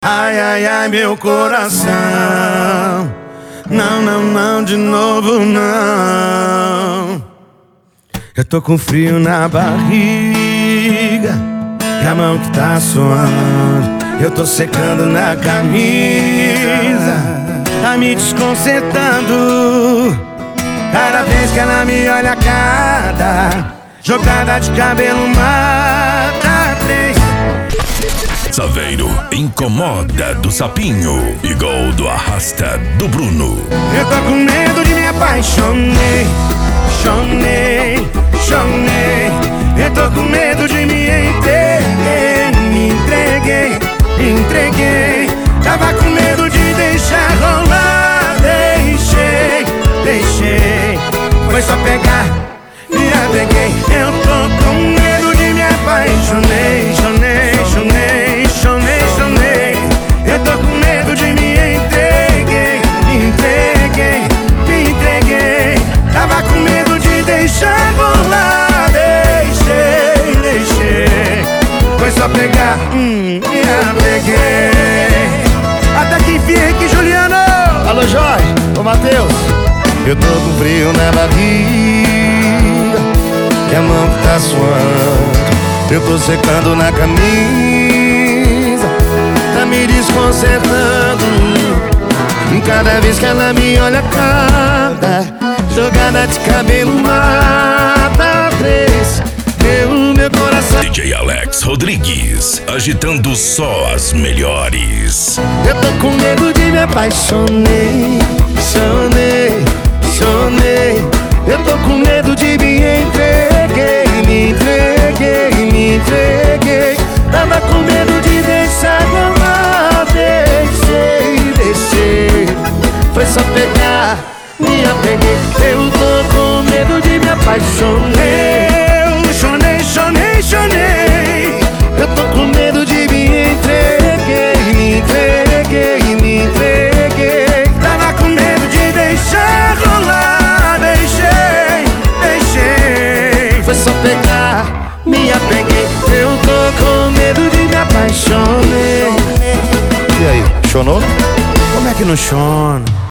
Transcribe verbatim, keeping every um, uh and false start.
Ai, ai, ai, meu coração. Não, não, não, de novo não. Eu tô com frio na barriga e a mão que tá suando. Eu tô secando na camisa, tá me desconcertando. Cada vez que ela me olha, cada jogada de cabelo mata três. Saveiro incomoda do Sapinho e gol do arrasta do Bruno. Eu tô com medo de me apaixonei, chonei, chonei. Eu tô com medo de me entreguei, me entreguei, me entreguei. Tava com medo de deixar rolar, deixei, deixei. Foi só pegar, me apeguei. Eu tô com medo de me apaixonei, chonei, chonei, chonei, chonei. Eu tô com medo de me entreguei, me entreguei, me entreguei. Tava com medo de deixar rolar, deixei, deixei. Foi só pegar, hum, me apeguei. Até que enfim aqui, Juliano. Alô, Jorge, ô Matheus. Eu tô com frio na barriga e a mão que tá suando. Eu tô secando na camisa, tá me desconcertando. Cada vez que ela me olha, cada jogada de cabelo mata três. Meu, meu coração. D J Alex Rodrigues, agitando só as melhores. Eu tô com medo de me apaixonei, chonei, chonei. Eu tô com medo de me entreguei, me entreguei, me entreguei. Tava com medo de deixar rolar, deixei, deixei. Foi só pegar, me apeguei. Eu tô com medo de me apaixonei. Eu chonei, chonei, chonei. Eu tô com medo de me entreguei, me entreguei, me entreguei. Tava com medo de deixar rolar, deixei, deixei. Foi só pegar, me apeguei. Eu tô com medo de me apaixonei. E aí, chonou? Como é que não chona?